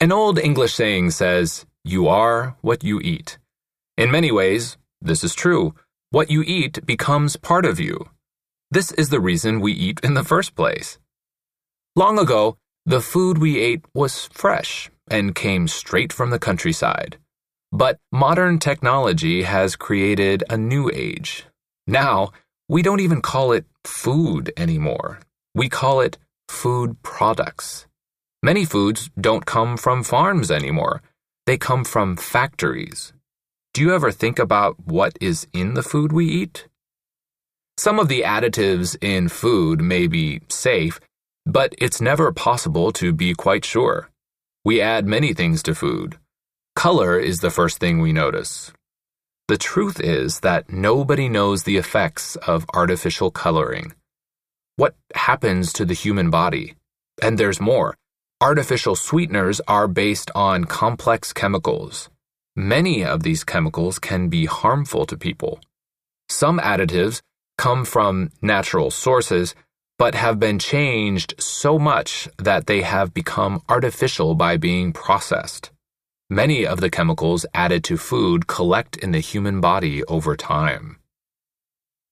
An old English saying says, "You are what you eat." In many ways, this is true. What you eat becomes part of you. This is the reason we eat in the first place. Long ago, the food we ate was fresh and came straight from the countryside. But modern technology has created a new age. Now, we don't even call it food anymore. We call it food products. Many foods don't come from farms anymore. They come from factories. Do you ever think about what is in the food we eat? Some of the additives in food may be safe, but it's never possible to be quite sure. We add many things to food. Color is the first thing we notice. The truth is that nobody knows the effects of artificial coloring. What happens to the human body? And there's more. Artificial sweeteners are based on complex chemicals. Many of these chemicals can be harmful to people. Some additives come from natural sources, but have been changed so much that they have become artificial by being processed. Many of the chemicals added to food collect in the human body over time.